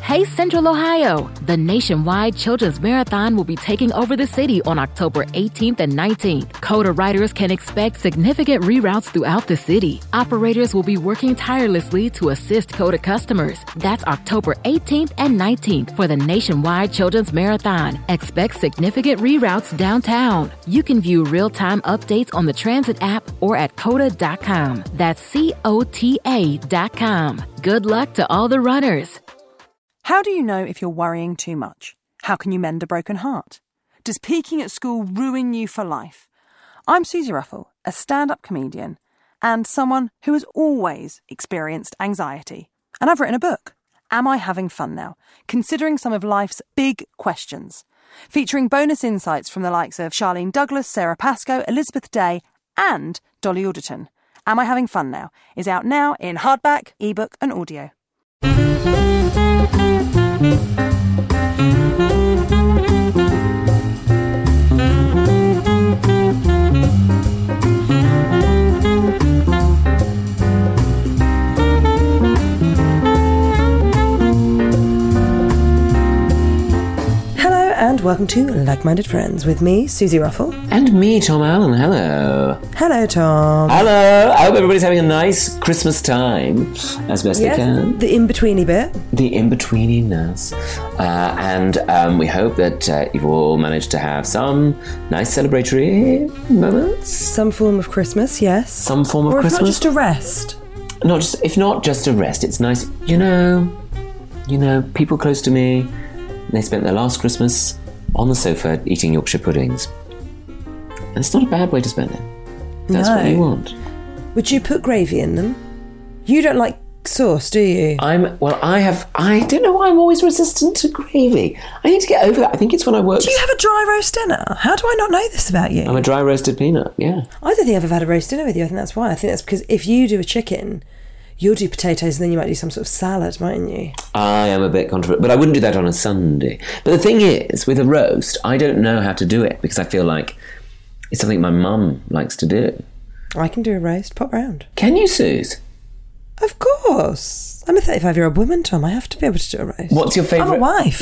Hey, Central Ohio! The nationwide Children's Marathon will be taking over the city on October 18th and 19th. CODA riders can expect significant reroutes throughout the city. Operators will be working tirelessly to assist CODA customers. That's October 18th and 19th for the nationwide Children's Marathon. Expect significant reroutes downtown. You can view real-time updates on the Transit app or at CODA.com. That's COTA.com. Good luck to all the runners. How do you know if you're worrying too much? How can you mend a broken heart? Does peaking at school ruin you for life? I'm Susie Ruffle, a stand-up comedian and someone who has always experienced anxiety. And I've written a book, Am I Having Fun Now? Considering some of life's big questions. Featuring bonus insights from the likes of Charlene Douglas, Sarah Pascoe, Elizabeth Day and Dolly Alderton. Am I Having Fun Now? Is out now in hardback, ebook and audio. And welcome to Like-Minded Friends with me, Susie Ruffle. And me, Tom Allen. Hello. Hello, Tom. Hello. I hope everybody's having a nice Christmas time, as best they can. The in-betweeny bit. The in-betweeniness. And we hope that you've all managed to have some nice celebratory moments. Some form of Christmas, yes. Some form of or Christmas. Or not just a rest. If not just a rest, it's nice. You know, people close to me, they spent their last Christmas on the sofa eating Yorkshire puddings. And it's not a bad way to spend it. If that's what you want. Would you put gravy in them? You don't like sauce, do you? I don't know why I'm always resistant to gravy. I need to get over that. I think it's when I work... Do you have a dry roast dinner? How do I not know this about you? I'm a dry roasted peanut, yeah. I don't think I've ever had a roast dinner with you. I think that's why. I think that's because if you do a chicken... You'll do potatoes and then you might do some sort of salad, mightn't you? I am a bit controversial, but I wouldn't do that on a Sunday. But the thing is, with a roast, I don't know how to do it because I feel like it's something my mum likes to do. I can do a roast. Pop round. Can you, Suze? Of course. I'm a 35-year-old woman, Tom. I have to be able to do a roast. What's your favourite? I'm a wife.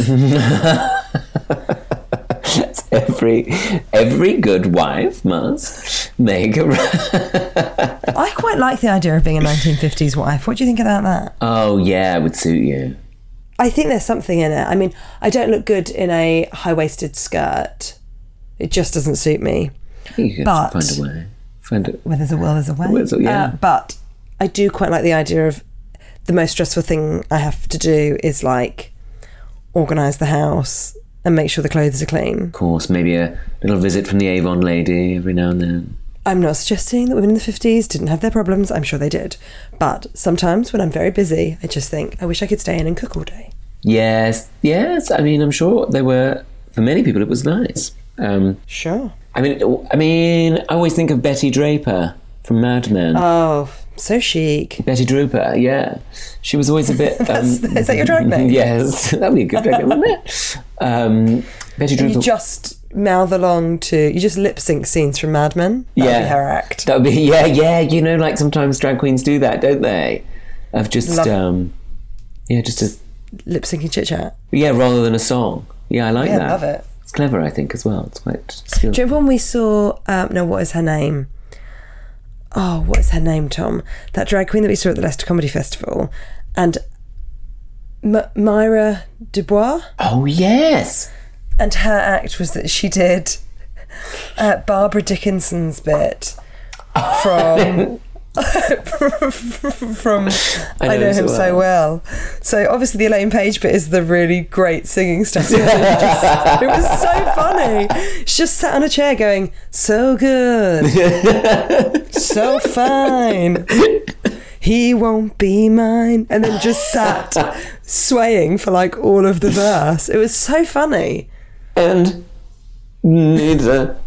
That's every good wife must make a roast. I quite like the idea of being a 1950s wife. What do you think about that? Oh, yeah, it would suit you. I think there's something in it. I mean, I don't look good in a high-waisted skirt. It just doesn't suit me. You can find a way. Where there's a will, there's a way. Yeah. But I do quite like the idea of the most stressful thing I have to do is, like, organise the house and make sure the clothes are clean. Of course, maybe a little visit from the Avon lady every now and then. I'm not suggesting that women in the 50s didn't have their problems. I'm sure they did. But sometimes when I'm very busy, I just think, I wish I could stay in and cook all day. Yes. I mean, I'm sure they were, for many people, it was nice. Sure. I mean, I always think of Betty Draper from Mad Men. Oh, so chic. Betty Draper, yeah. She was always a bit... Is that your drag name? Yes, that would be a good drag name, wouldn't it? Betty Draper... You just mouth along to... You just lip-sync scenes from Mad Men? That would be her act. That would be... Yeah. You know, like sometimes drag queens do that, don't they? Of just... just a... Lip-syncing chit-chat. Yeah, rather than a song. Yeah, I like that. Yeah, love it. It's clever, I think, as well. It's quite skilled. Do you remember when we saw... what is her name? Oh, what is her name, Tom? That drag queen that we saw at the Leicester Comedy Festival. And Myra Dubois? Oh, yes. And her act was that she did Barbara Dickinson's bit from... from I know him so well. So obviously the Elaine Page bit is the really great singing stuff. It was so funny. She just sat on a chair going, so good, so fine, he won't be mine, and then just sat swaying for like all of the verse. It was so funny. And neither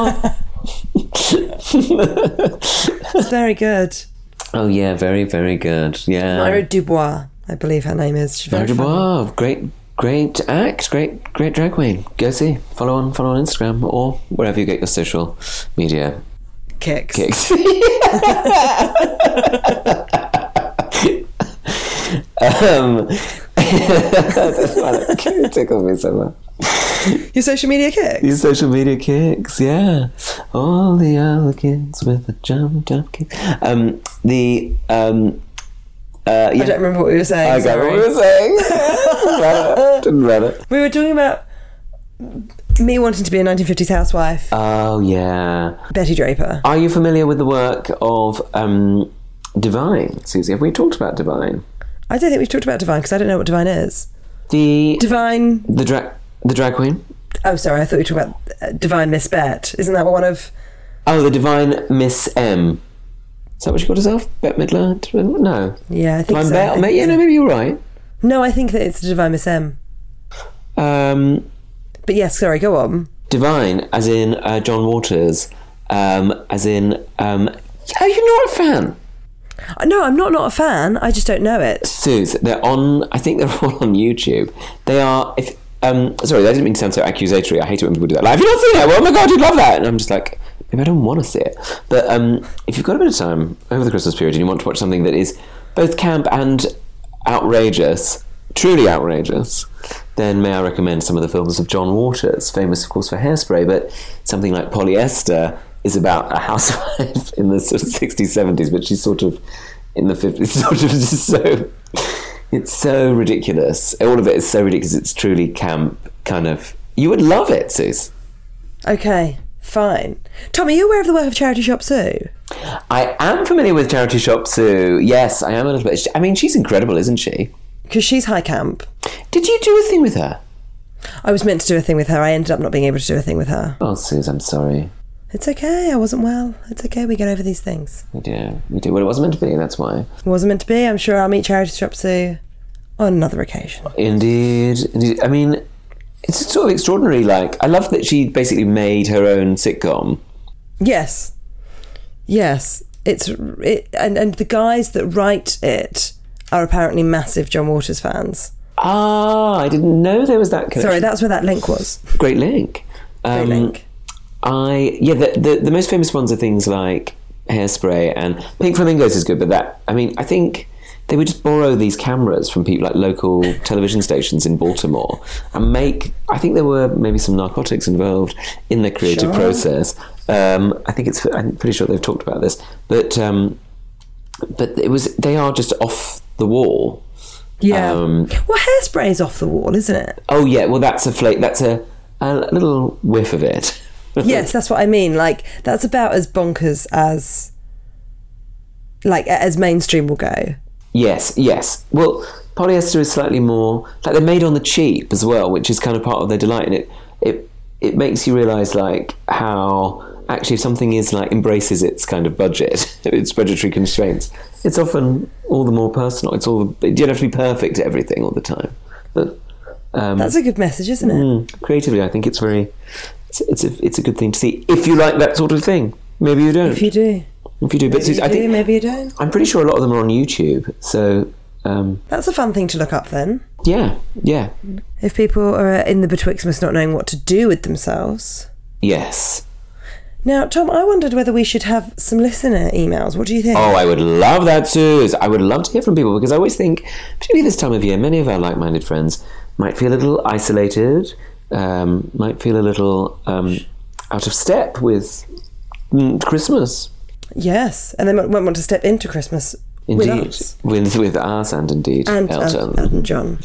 it's very good. Oh yeah, very, very good. Yeah, Myra Dubois, I believe her name is. She's Myra Dubois, great act, great drag queen. Go see, follow on Instagram or wherever you get your social media kicks. That's why it tickled me so much. Your social media kicks? Your social media kicks, yeah. All the other kids with a jump kick. Yeah. I don't remember what we were saying. I got what we were saying. Didn't matter. We were talking about me wanting to be a 1950s housewife. Oh, yeah. Betty Draper. Are you familiar with the work of Divine, Susie? Have we talked about Divine? I don't think we've talked about Divine because I don't know what Divine is. Divine... The drag queen? Oh, sorry, I thought we were talking about Divine Miss Bet. Isn't that one of... Oh, the Divine Miss M. Is that what she called herself? Bette Midler? No. Yeah, I think so. Yeah, no, maybe you're right. No, I think that it's the Divine Miss M. But yes, sorry, go on. Divine, as in John Waters, as in... are you not a fan? No, I'm not a fan. I just don't know it. Suze, they're on... I think they're all on YouTube. They are... sorry, that didn't mean to sound so accusatory. I hate it when people do that. Like, have you not seen it? Well, oh my God, you'd love that. And I'm just like, maybe I don't want to see it. But if you've got a bit of time over the Christmas period and you want to watch something that is both camp and outrageous, truly outrageous, then may I recommend some of the films of John Waters, famous, of course, for Hairspray, but something like Polyester is about a housewife in the sort of 60s, 70s, but she's sort of in the 50s, sort of just so... It's so ridiculous. All of it is so ridiculous. It's truly camp, kind of... You would love it, Suze. Okay, fine. Tom, are you aware of the work of Charity Shop Sue? I am familiar with Charity Shop Sue. Yes, I am a little bit. I mean, she's incredible, isn't she? Because she's high camp. Did you do a thing with her? I was meant to do a thing with her. I ended up not being able to do a thing with her. Oh, Suze, I'm sorry. It's okay. I wasn't well. It's okay. We get over these things. We do. Well, it wasn't meant to be. That's why. It wasn't meant to be. I'm sure I'll meet Charity Shop Sue on another occasion. Indeed. I mean, it's sort of extraordinary. Like, I love that she basically made her own sitcom. Yes. And the guys that write it are apparently massive John Waters fans. Ah, I didn't know there was that connection. Sorry, that's where that link was. Great link. The most famous ones are things like Hairspray and Pink Flamingos is good, but I think they would just borrow these cameras from people like local television stations in Baltimore and I think there were maybe some narcotics involved in the creative process. I'm pretty sure they've talked about this, but they are just off the wall. Yeah. Well, Hairspray is off the wall, isn't it? Oh yeah. Well, that's a little whiff of it. Yes, that's what I mean. Like, that's about as bonkers as mainstream will go. Yes. Well, Polyester is slightly more like they're made on the cheap as well, which is kind of part of their delight. And it makes you realise like how actually if something is like embraces its kind of budget, its budgetary constraints, it's often all the more personal. You don't have to be perfect at everything all the time. But that's a good message, isn't it? Creatively, I think it's very. It's a good thing to see if you like that sort of thing. Maybe you don't. If you do, maybe you don't. I'm pretty sure a lot of them are on YouTube. So that's a fun thing to look up then. Yeah. If people are in the betwixtmas not knowing what to do with themselves. Yes. Now, Tom, I wondered whether we should have some listener emails. What do you think? Oh, I would love that, Suze. I would love to hear from people because I always think, particularly this time of year, many of our like-minded friends might feel a little isolated. Might feel a little out of step with Christmas. Yes, and they might want to step into Christmas indeed. With us. With us and indeed Elton John.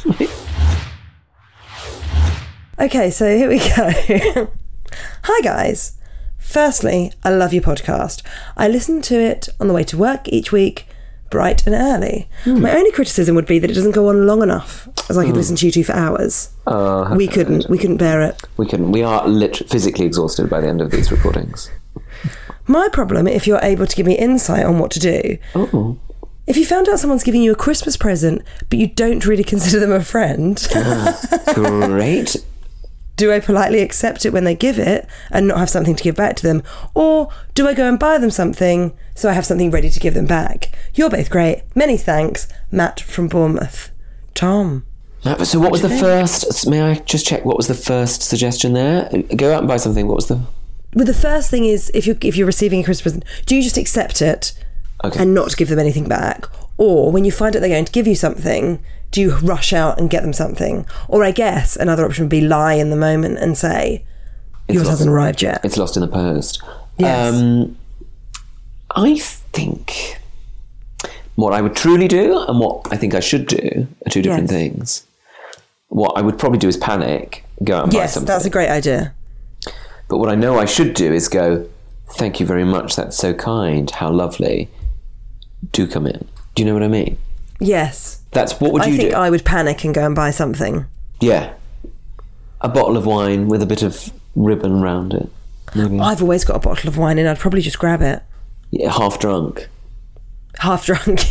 Okay, so here we go. Hi guys. Firstly, I love your podcast. I listen to it on the way to work each week, bright and early. My only criticism would be that it doesn't go on long enough, as I could listen to you two for hours. We couldn't bear it. We couldn't. We are physically exhausted by the end of these recordings. My problem, if you're able to give me insight on what to do, if you found out someone's giving you a Christmas present, but you don't really consider them a friend, great. Do I politely accept it when they give it and not have something to give back to them? Or do I go and buy them something so I have something ready to give them back? You're both great. Many thanks. Matt from Bournemouth. Tom. So what was the first... May I just check what was the first suggestion there? Go out and buy something. What was the... Well, the first thing is, if you're receiving a Christmas present, do you just accept it and not give them anything back? Or when you find out they're going to give you something, do you rush out and get them something? Or I guess another option would be lie in the moment and say, yours hasn't arrived yet. It's lost in the post. Yes. I think what I would truly do and what I think I should do are two different things. What I would probably do is panic, go out and buy something. Yes, that's a great idea. But what I know I should do is go, thank you very much, that's so kind, how lovely. Do come in. Do you know what I mean? Yes. What would you do? I think I would panic and go and buy something. Yeah. A bottle of wine with a bit of ribbon around it. Maybe. I've always got a bottle of wine and I'd probably just grab it. Yeah, half drunk. Half drunk,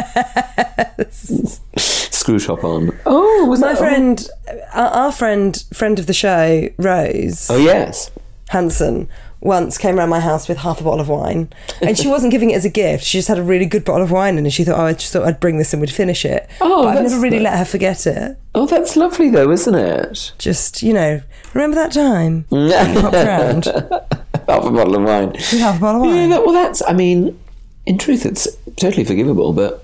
yes. Screw top on. Oh, was My that friend, our friend of the show, Rose. Oh, yes. Hanson, once came around my house with half a bottle of wine, and she wasn't giving it as a gift. She just had a really good bottle of wine, and she thought, I just thought I'd bring this and we'd finish it. Oh, but I've never really let her forget it. Oh, that's lovely, though, isn't it? Just, remember that time? You popped around. Half a bottle of wine. With half a bottle of wine. Yeah, in truth, it's totally forgivable, but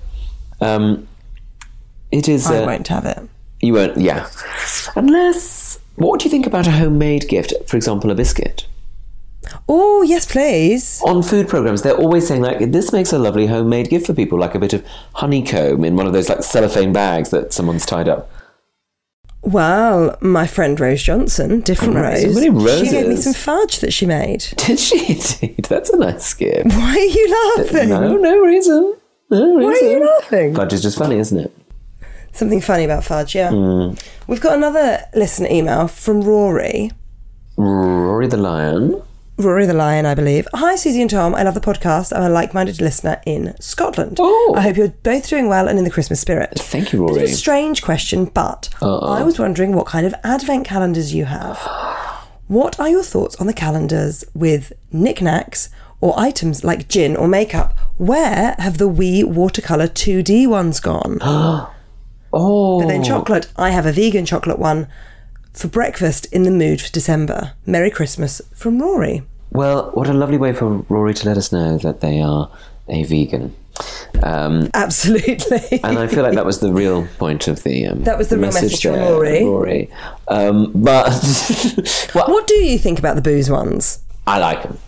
it is... I won't have it. You won't, yeah. Unless... What do you think about a homemade gift? For example, a biscuit. Oh, yes, please. On food programmes, they're always saying, like, this makes a lovely homemade gift for people, like a bit of honeycomb in one of those, like, cellophane bags that someone's tied up. Well, my friend Rose Johnson, different Rose, so many roses. She gave me some fudge that she made. Did she indeed? That's a nice gift. Why are you laughing? No reason. Why are you laughing? Fudge is just funny, isn't it? Something funny about fudge, yeah. We've got another listener email from Rory. Rory the Lion. Rory the Lion, I believe. Hi, Susie and Tom. I love the podcast. I'm a like-minded listener in Scotland. Oh. I hope you're both doing well and in the Christmas spirit. Thank you, Rory. It's a strange question, but I was wondering what kind of advent calendars you have. What are your thoughts on the calendars with knickknacks or items like gin or makeup? Where have the wee watercolour 2D ones gone? Oh. But then chocolate. I have a vegan chocolate one for breakfast in the mood for December. Merry Christmas from Rory. Well, what a lovely way for Rory to let us know that they are a vegan. Absolutely. And I feel like that was the real point of the that was the real message there, from Rory. But what do you think about the booze ones? I like them.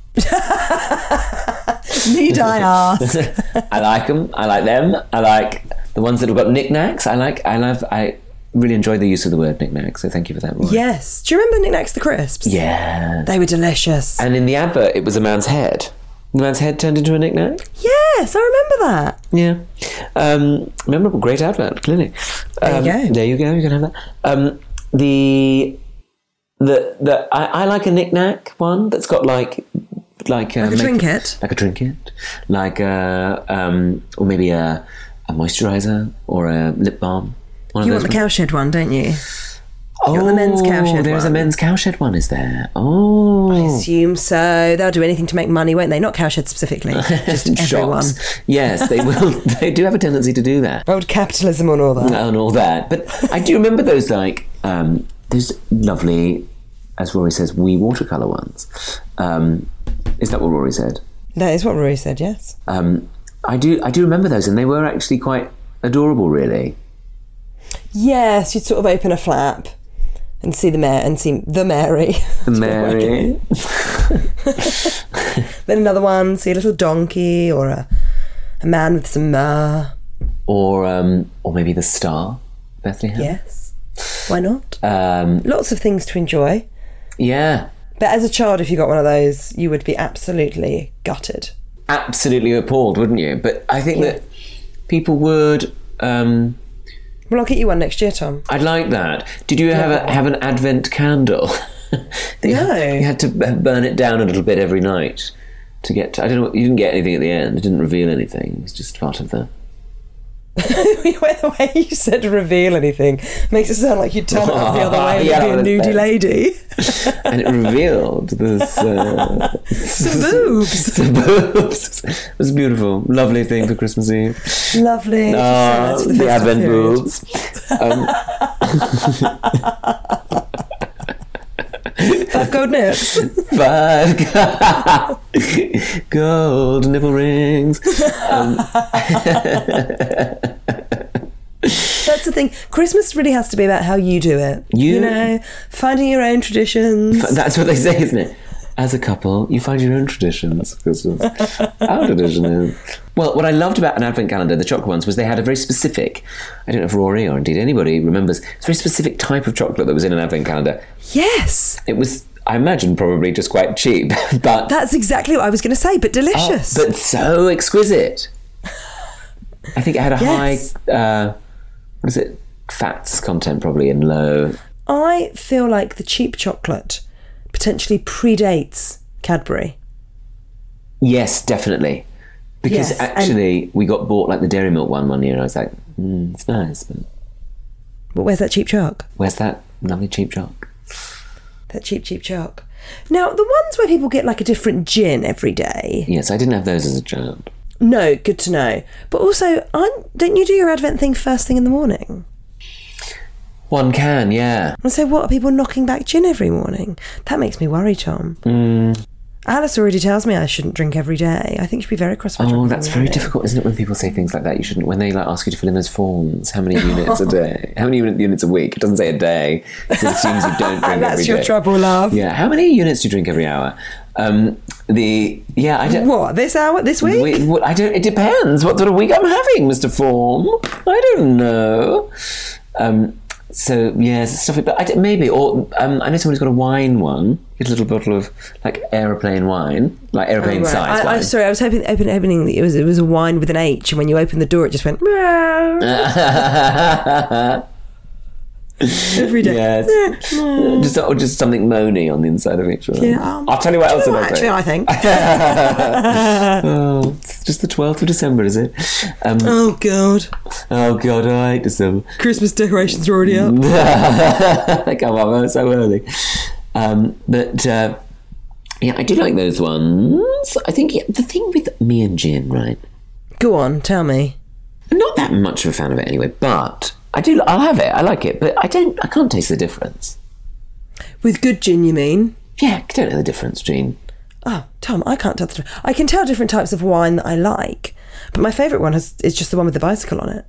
Need I ask? I like them. I like them. I like the ones that have got knickknacks. I really enjoyed the use of the word knickknack, so thank you for that, Rory. Yes. Do you remember Knickknacks the Crisps? Yeah. They were delicious. And in the advert, it was a man's head. The man's head turned into a knickknack? Yes, I remember that. Yeah. Memorable, great advert, clearly. There you go. There you go, you can have that. I like a knickknack one that's got like a trinket. Like a trinket. Like or maybe a moisturiser or a lip balm. You want the cowshed one, don't you? Oh, the men's cowshed there's one. a men's cowshed one, is there? Oh. I assume so. They'll do anything to make money, won't they? Not cowshed specifically, just everyone. Yes, they will. They do have a tendency to do that. Old capitalism and all that. And all that. But I do remember those, like, those lovely, as Rory says, wee watercolour ones. Is that what Rory said? That is what Rory said, yes. I do remember those, and they were actually quite adorable, really. Yes, you'd sort of open a flap and see the Mary. The Mary. Then another one, see a little donkey or a man with some myrrh. Or maybe the star, Bethlehem. Yes. Why not? Lots of things to enjoy. Yeah. But as a child, if you got one of those, you would be absolutely gutted. Absolutely appalled, wouldn't you? But I think that people would... Well, I'll get you one next year, Tom. I'd like that. Did you have an Advent candle? You had to burn it down a little bit every night to get to, I don't know, you didn't get anything at the end. It didn't reveal anything. It was just part of the... The way you said reveal anything makes it sound like you'd turn it up the other way and be a nudie lady. And it revealed this... some boobs. Some boobs. It was a beautiful, lovely thing for Christmas Eve. Lovely. Oh, the Advent boobs. 5 gold nips. 5 gold nipple rings. That's thing. Christmas really has to be about how you do it. You know, finding your own traditions. That's what they say, isn't it? As a couple, you find your own traditions. Christmas. Our tradition is... Well, what I loved about an advent calendar, the chocolate ones, was they had a very specific, I don't know if Rory or indeed anybody remembers, it's a very specific type of chocolate that was in an advent calendar. Yes. It was, I imagine, probably just quite cheap, but... That's exactly what I was going to say, but delicious. But so exquisite. I think it had a high, what is it, fats content probably, and low. I feel like the cheap chocolate potentially predates Cadbury. Yes, definitely. Because actually, we got bought like the Dairy Milk one year, and I was like, it's nice, but where's that cheap chalk? Where's that lovely cheap chalk? That cheap chalk. Now, the ones where people get like a different gin every day. Yes, I didn't have those as a child. No, good to know. But also, don't you do your Advent thing first thing in the morning? One can, yeah. And so what, are people knocking back gin every morning? That makes me worry, Tom. Alice already tells me I shouldn't drink every day. I think she'd be very cross. Oh, that's very difficult, isn't it, when people say things like that? You shouldn't, when they like ask you to fill in those forms. How many units a day? How many units a week? It doesn't say a day. It assumes you don't drink every day. That's your trouble, love. Yeah. How many units do you drink every hour? I don't... What, this hour, this week? It depends what sort of week I'm having, Mr. Form. I don't know. So, yeah, stuff, but maybe, or I know someone who's got a wine one, a little bottle of, like, aeroplane wine, like aeroplane size wine. Sorry, I was hoping opening it was a wine with an H, and when you opened the door, it just went, every day. Yes. just something moany on the inside of each one. Yeah, I'll tell you what else actually, I think. It's just the 12th of December, is it? Oh, God. I hate December. Christmas decorations are already up. They come up so early. Yeah, I do like those ones. I think the thing with me and gin, right? Go on, tell me. I'm not that much of a fan of it anyway, but... I'll have it, I like it, but I can't taste the difference. With good gin, you mean? Yeah, I don't know the difference between... Oh, Tom, I can't tell the difference. I can tell different types of wine that I like, but my favourite one is just the one with the bicycle on it.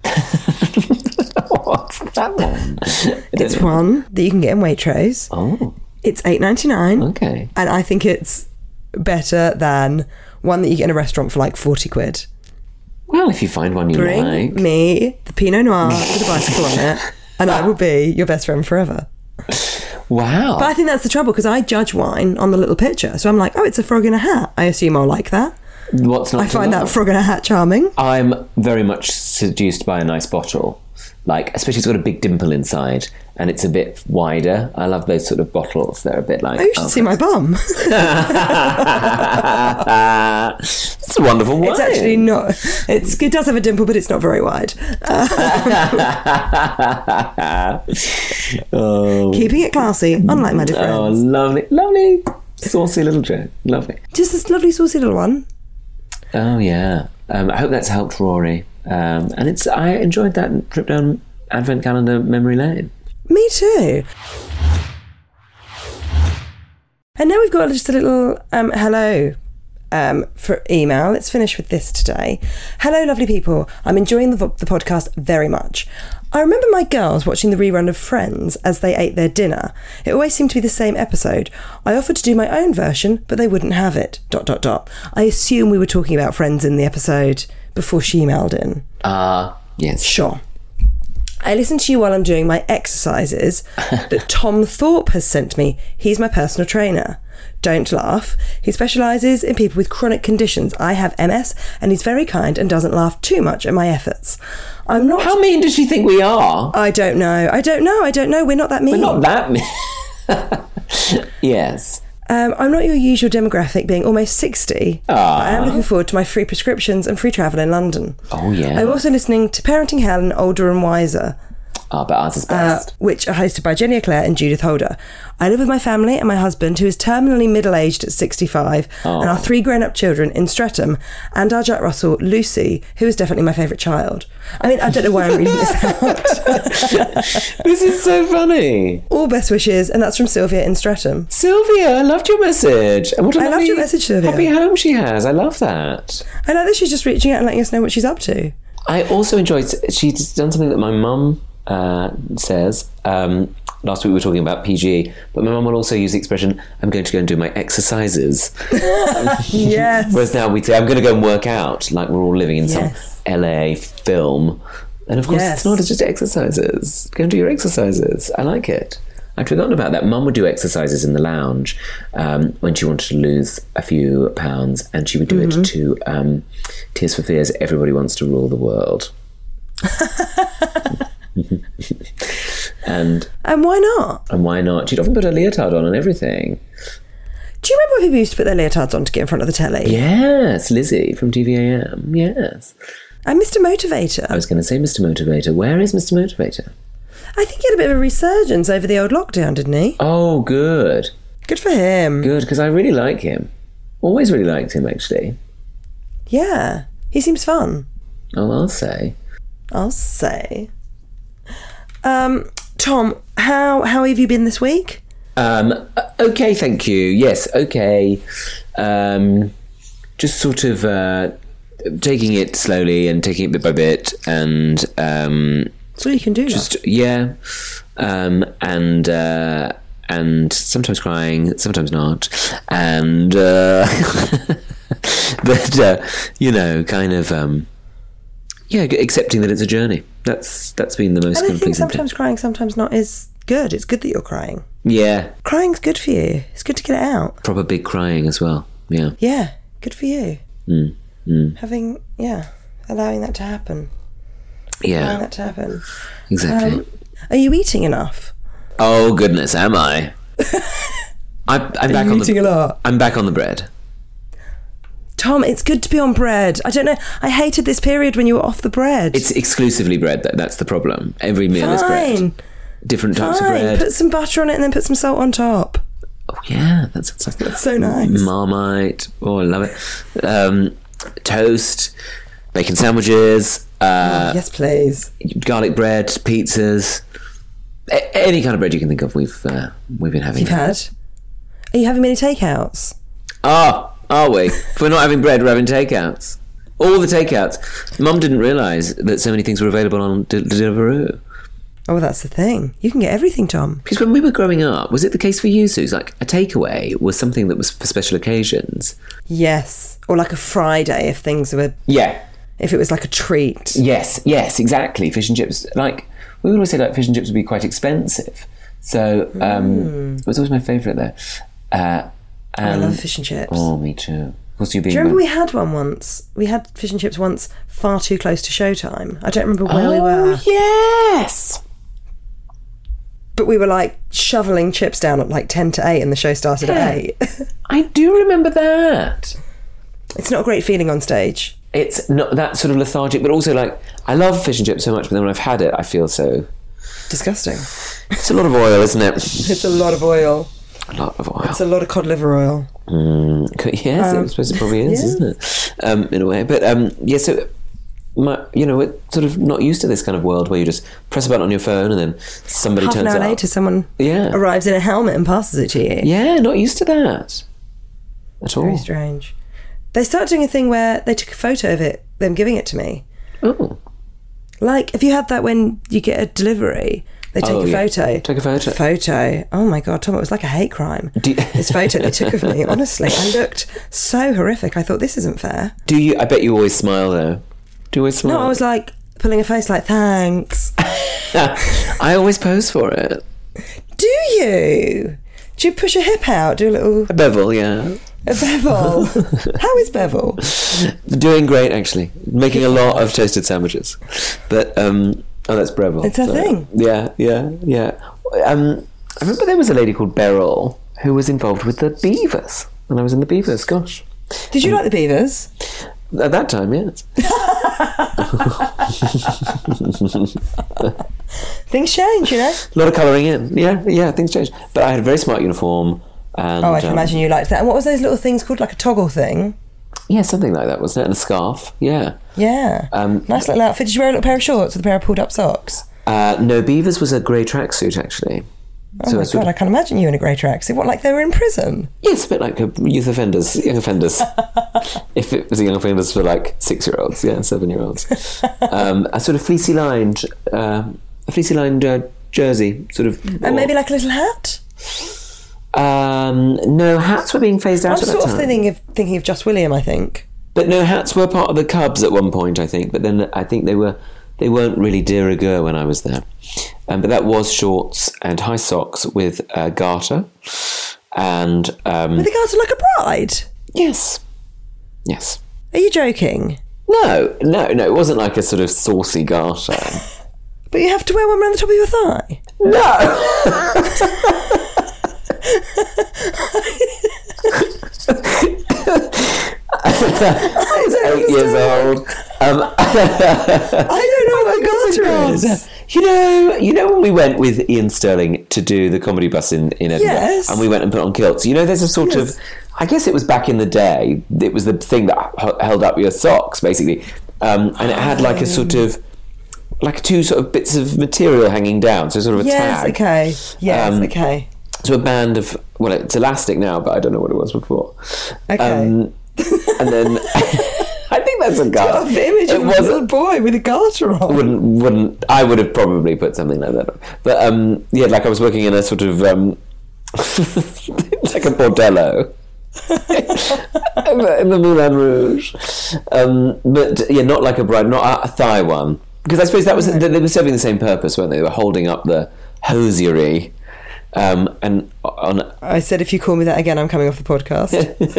What's that one? It's one that you can get in Waitrose. Oh. It's $8.99. Okay. And I think it's better than one that you get in a restaurant for like 40 quid. Well, if you find one you like. Bring me the Pinot Noir with a bicycle on it, and I will be your best friend forever. Wow. But I think that's the trouble, because I judge wine on the little picture. So I'm like, oh, it's a frog in a hat. I assume I'll like that. What's not I find that frog in a hat charming. I'm very much seduced by a nice bottle. Like, especially it's got a big dimple inside and it's a bit wider. I love those sort of bottles. They're a bit like... Oh, you should see my bum. It's a wonderful wine. It's actually not... It does have a dimple, but it's not very wide. Keeping it classy, unlike my dear friends. Oh, lovely. Lovely. Saucy little joke. Lovely. Just this lovely saucy little one. Oh, yeah. I hope that's helped Rory. And I enjoyed that trip down Advent Calendar memory lane. Me too. And now we've got just a little hello for email. Let's finish with this today. Hello, lovely people. I'm enjoying the podcast very much. I remember my girls watching the rerun of Friends as they ate their dinner. It always seemed to be the same episode. I offered to do my own version, but they wouldn't have it. ... I assume we were talking about Friends in the episode before she emailed in. Yes. Sure. I listen to you while I'm doing my exercises that Tom Thorpe has sent me. He's my personal trainer. Don't laugh. He specialises in people with chronic conditions. I have MS, and he's very kind and doesn't laugh too much at my efforts. I'm not... How mean does she think we are? I don't know. We're not that mean. We're not that mean. Yes. I'm not your usual demographic, being almost 60. I am looking forward to my free prescriptions and free travel in London. Oh, yeah. I'm also listening to Parenting Hell and Older and Wiser. But ours is best. Which are hosted by Jenny Eclair and Judith Holder. I live with my family and my husband, who is terminally middle-aged at 65, and our 3 grown-up children in Streatham, and our Jack Russell, Lucy, who is definitely my favourite child. I mean, I don't know why I'm reading this out. This is so funny. All best wishes, and that's from Sylvia in Streatham. Sylvia, I loved your message. And I loved your message, Sylvia. Happy home she has. I love that. I like that she's just reaching out and letting us know what she's up to. I also enjoyed, she's done something that my mum says, last week we were talking about PGE, but my mum will also use the expression, I'm going to go and do my exercises. Yes. Whereas now we'd say, I'm going to go and work out, like we're all living in some LA film. And of course, it's not, it's just exercises. Go and do your exercises. I like it. I'd forgotten about that. Mum would do exercises in the lounge when she wanted to lose a few pounds, and she would do it to Tears for Fears, Everybody Wants to Rule the World. And why not? And why not? She'd often put her leotard on and everything. Do you remember when people used to put their leotards on to get in front of the telly? Yes, Lizzie from TVAM, yes. And Mr. Motivator. I was going to say Mr. Motivator. Where is Mr. Motivator? I think he had a bit of a resurgence over the old lockdown, didn't he? Oh, good. Good for him. Good, because I really like him. Always really liked him, actually. Yeah, he seems fun. Oh, I'll say. Tom, how have you been this week? Okay, thank you. Yes, okay. Just sort of taking it slowly and taking it bit by bit, and that's all you can do. And sometimes crying, sometimes not, and but kind of accepting that it's a journey. That's been the most. And I think sometimes crying, sometimes not is good. It's good that you're crying. Yeah, crying's good for you. It's good to get it out. Proper big crying as well. Yeah. Yeah, good for you. Having allowing that to happen. Yeah, allowing that to happen. Exactly. Are you eating enough? Oh goodness, am I? I'm back on eating a lot. I'm back on the bread. Tom, it's good to be on bread. I don't know. I hated this period when you were off the bread. It's exclusively bread, though. That's the problem. Every meal is bread. Different types of bread. Put some butter on it and then put some salt on top. Oh, yeah. That's so nice. Marmite. Oh, I love it. Toast. Bacon sandwiches. Yes, please. Garlic bread. Pizzas. Any kind of bread you can think of, we've been having. You've had? Are you having many takeouts? Are we? If we're not having bread, we're having takeouts. All the takeouts. Mum didn't realise that so many things were available on Deliveroo. Oh, that's the thing. You can get everything, Tom. Because when we were growing up, was it the case for you, Suze? Like, a takeaway was something that was for special occasions. Yes. Or like a Friday if things were... Yeah. If it was like a treat. Yes, exactly. Fish and chips. Like, we would always say, like, fish and chips would be quite expensive. So, it was always my favourite there. I love fish and chips. Oh, me too. Do you remember we had one once? We had fish and chips once far too close to showtime. I don't remember where we were. Oh, yes! But we were like shoveling chips down at like 10 to 8 and the show started at 8. I do remember that. It's not a great feeling on stage. It's not that sort of lethargic, but also like, I love fish and chips so much, but then when I've had it, I feel so... disgusting. It's a lot of oil, isn't it? It's a lot of oil. A lot of oil. It's a lot of cod liver oil. Yes, I suppose it probably is, isn't it? In a way. But, so, we're sort of not used to this kind of world where you just press a button on your phone and then somebody turns up. Half an hour later, someone arrives in a helmet and passes it to you. Yeah, not used to that at all. Very strange. They started doing a thing where they took a photo of it, them giving it to me. Oh. Like, have you had that when you get a delivery... They take a photo. Take a photo. Photo. Oh my God, Tom, it was like a hate crime. This photo they took of me, honestly. I looked so horrific. I thought, this isn't fair. I bet you always smile, though. Do you always smile? No, I was like, pulling a face like, thanks. I always pose for it. Do you? Do you push a hip out? Do a little... A bevel, yeah. A bevel? How is bevel? Doing great, actually. Making a lot of toasted sandwiches. But, oh, that's Breville. It's a thing. Yeah. I remember there was a lady called Beryl who was involved with the Beavers. And I was in the Beavers, gosh. Did you like the Beavers? At that time, yes. Things change, you know? A lot of colouring in. Yeah, things change. But I had a very smart uniform. And, I can imagine you liked that. And what was those little things called? Like a toggle thing? Yeah, something like that, wasn't it? And a scarf, yeah. Yeah. Nice little outfit. Did you wear a little pair of shorts with a pair of pulled-up socks? No, Beavers was a grey tracksuit, actually. Oh, my God, I can't imagine you in a grey tracksuit. What, like they were in prison? Yeah, it's a bit like young offenders. If it was young offenders for, like, 6-year-olds, 7-year-olds. A sort of fleecy-lined fleecy lined jersey, sort of. And maybe like a little hat? No, hats were being phased out at that time. I'm sort of thinking of Just William, I think. But no, hats were part of the Cubs at one point, I think. But then I think they weren't really de rigueur when I was there. But that was shorts and high socks with a garter. And with a garter like a bride? Yes. Are you joking? No, it wasn't like a sort of saucy garter. But you have to wear one around the top of your thigh? No! He's 8 years old. I don't know what a garter is. You know when we went with Ian Sterling to do the comedy bus in Edinburgh, yes. And we went and put on kilts. You know, there's a sort of, I guess it was back in the day. It was the thing that held up your socks, basically, and it had like a sort of, like two sort of bits of material hanging down, so sort of a tag. Okay. So a band of, well, it's elastic now, but I don't know what it was before. Okay. And then I think that's a garter. The image of a little boy with a garter on. Wouldn't I would have probably put something like that on. But yeah, like I was working in a sort of like a bordello in the Moulin Rouge. But yeah, not like a bride, not a thigh one. Because I suppose that was they were serving the same purpose, weren't they? They were holding up the hosiery. And on. I said, if you call me that again, I'm coming off the podcast.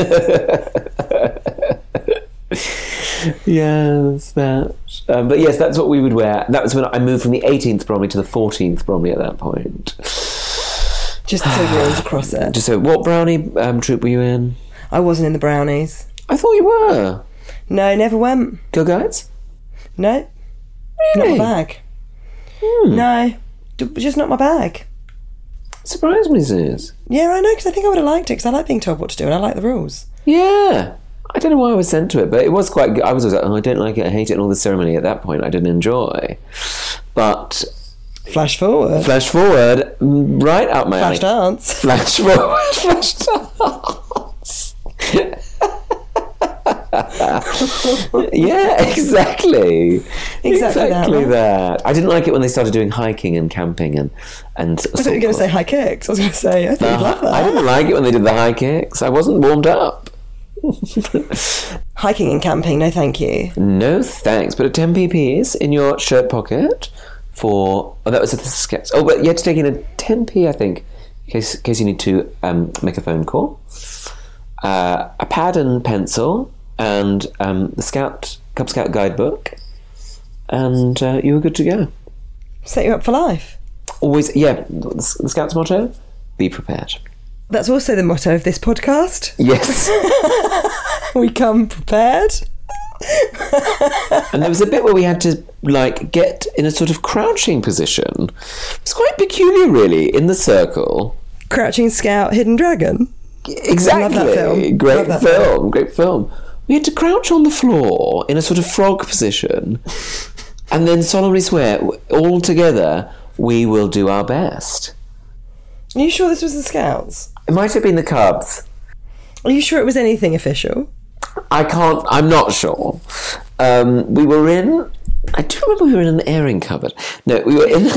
Yes, that. But yes, that's what we would wear. That was when I moved from the 18th Bromley to the 14th Bromley at that point. Just so everyone's across it. Just so, what Brownie troupe were you in? I wasn't in the Brownies. I thought you were. No, never went. Girl Guides? No. Really? Not my bag. No, just not my bag. Surprised me, Sis. Yeah, I know, because I think I would have liked it, because I like being told what to do and I like the rules. Yeah. I don't know why I was sent to it, but it was quite good. I was always like, oh, I don't like it, I hate it, and all the ceremony at that point I didn't enjoy. But... Flash forward, right up my alley. Flash dance. Flash forward, flash dance. Yeah, exactly that. I didn't like it when they started doing hiking and camping and I thought you were going to say high kicks. I was going to say, I think you'd love that. I didn't like it when they did the high kicks. I wasn't warmed up. Hiking and camping, no thank you. No thanks, but a 10p piece in your shirt pocket for... Oh, that was the sketch. Oh, but you had to take in a 10p, I think, in case you need to make a phone call. A pad and pencil and the Cub Scout guidebook, and you were good to go. Set you up for life. Always, yeah. The Scouts motto: be prepared. That's also the motto of this podcast. Yes. We come prepared. And there was a bit where we had to like get in a sort of crouching position. It's quite peculiar, really, in the circle. Crouching Scout, Hidden Dragon. Exactly. I love that film. Great film. We had to crouch on the floor in a sort of frog position and then solemnly swear, all together, we will do our best. Are you sure this was the Scouts? It might have been the Cubs. Are you sure it was anything official? I'm not sure. We were in... I do remember we were in an airing cupboard. No, we were in...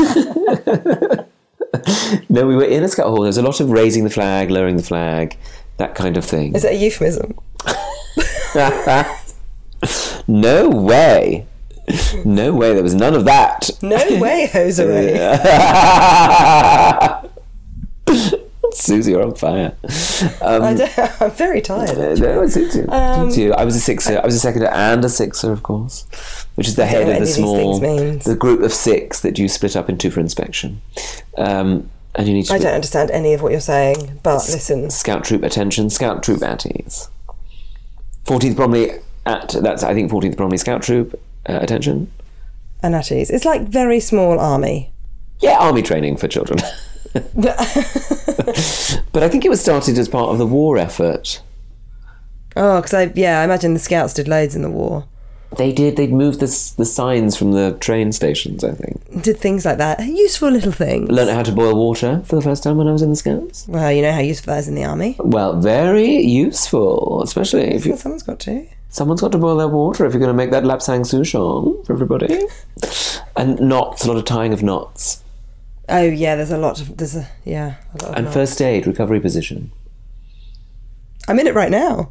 No, we were in a Scout hall. There was a lot of raising the flag, lowering the flag, that kind of thing. Is that a euphemism? No way. No way. There was none of that. No way, Jose. Susie, you're on fire. I'm very tired. No, it suits you. I was a sixer. I was a seconder and a sixer, of course, which is the head of the group of six that you split up into for inspection. And you need to. I don't understand any of what you're saying, but listen. Scout troop attention, Scout troop at ease. 14th Bromley that's I think 14th Bromley Scout troop attention. And at ease. It's like very small army. Yeah, army training for children. But I think it was started as part of the war effort. Oh, because I imagine the Scouts did loads in the war. They did. They'd moved the signs from the train stations, I think. Did things like that. Useful little things. Learned how to boil water for the first time when I was in the Scouts. Well, you know how useful that is in the army. Well, very useful, especially if you... Someone's got to. Someone's got to boil their water if you're going to make that lapsang souchong for everybody. And knots, a lot of tying of knots. Oh yeah, a lot of And knots. first aid, recovery position. I'm in it right now.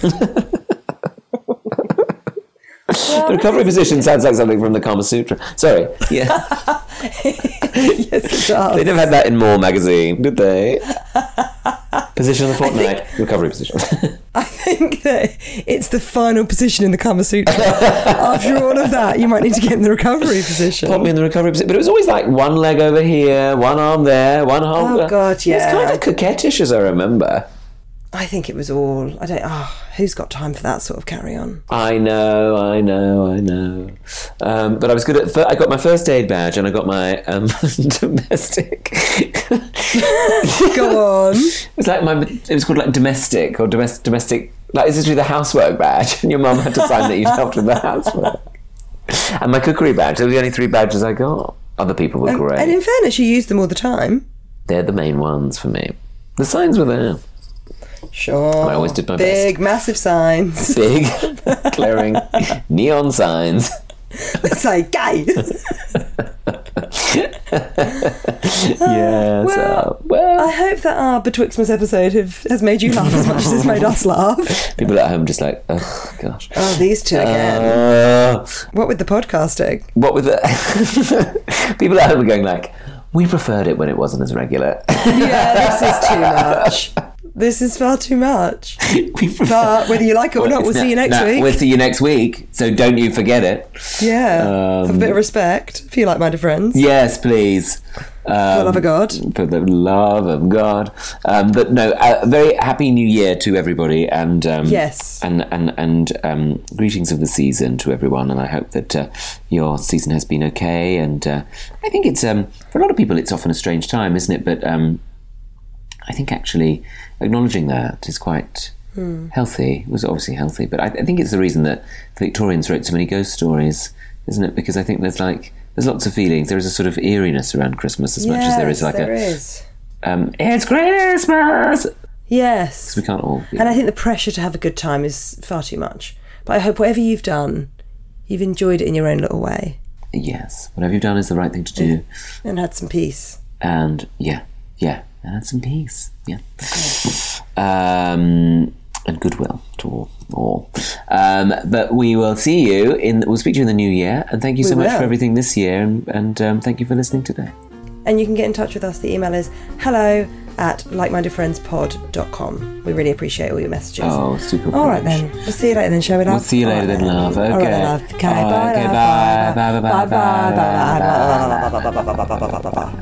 The recovery position sounds like something from the Kama Sutra. Sorry. Yeah. Yes, it does. They'd have had that in More magazine, did they? Position of the fortnight, recovery position. I think that it's the final position in the Kama Sutra. After all of that, you might need to get in the recovery position. Put me in the recovery position. But it was always like one leg over here, one arm there, one arm there. Oh, God, yeah. It was kind of coquettish, as I remember. I think it was all... who's got time for that sort of carry-on? I know. But I was good at... I got my first aid badge and I got my domestic... Go on. It was called like domestic or domestic... Like, it's literally the housework badge. And your mum had to sign that you'd helped with the housework. And my cookery badge. Those were the only 3 badges I got. Other people were great. And in fairness, you used them all the time. They're the main ones for me. The signs were there. Sure. I always did my best. Big, massive signs. Big, glaring neon signs. Let's say gay. Yeah. Well, I hope that our Betwixtmas episode has made you laugh as much as it's made us laugh. People at home just like, oh gosh. Oh, these two again. What with the podcasting? What with the people at home are going like, we preferred it when it wasn't as regular. Yeah, this is too much. This is far too much. But whether you like it or not, we'll see you next week. We'll see you next week, so don't you forget it. Yeah. Have a bit of respect for you like-minded friends. Yes, please. For the love of God. For the love of God. But no, a very happy new year to everybody, and yes, and greetings of the season to everyone. And I hope that your season has been okay. And I think it's for a lot of people, it's often a strange time, isn't it? But I think actually acknowledging that is quite healthy. It was obviously healthy, but I think it's the reason that the Victorians wrote so many ghost stories, isn't it? Because I think there's lots of feelings. There is a sort of eeriness around Christmas as much as there is it's Christmas. Yes. Because we can't all. And I think the pressure to have a good time is far too much. But I hope whatever you've done, you've enjoyed it in your own little way. Yes. Whatever you've done is the right thing to do. And had some peace. And and had some peace. Yeah. And goodwill to all. But we will see you we'll speak to you in the new year, and thank you so much for everything this year, and thank you for listening today. And you can get in touch with us. The email is hello@likemindedfriendspod.com. We really appreciate all your messages. Oh, super. All right then. We'll see you later then, shall we, love? We'll see you later then, love. Okay. All right then, love. Okay, bye. Okay, bye. Bye. Bye. Bye. Bye. Bye.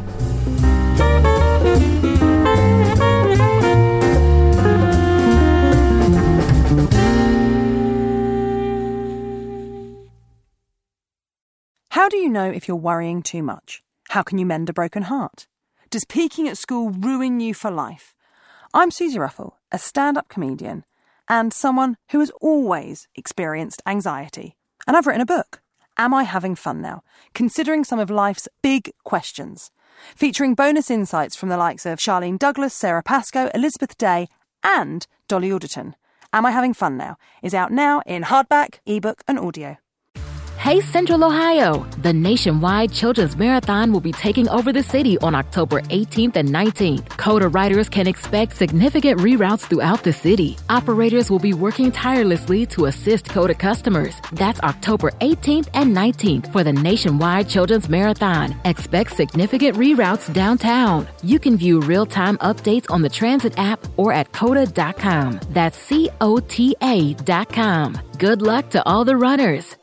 How do you know if you're worrying too much? How can you mend a broken heart? Does peaking at school ruin you for life? I'm Susie Ruffle, a stand-up comedian and someone who has always experienced anxiety. And I've written a book, Am I Having Fun Now? Considering some of life's big questions. Featuring bonus insights from the likes of Charlene Douglas, Sarah Pascoe, Elizabeth Day and Dolly Alderton. Am I Having Fun Now? Is out now in hardback, ebook and audio. Hey Central Ohio! The nationwide Children's Marathon will be taking over the city on October 18th and 19th. CODA riders can expect significant reroutes throughout the city. Operators will be working tirelessly to assist CODA customers. That's October 18th and 19th for the nationwide Children's Marathon. Expect significant reroutes downtown. You can view real-time updates on the Transit app or at CODA.com. That's COTA.com. Good luck to all the runners.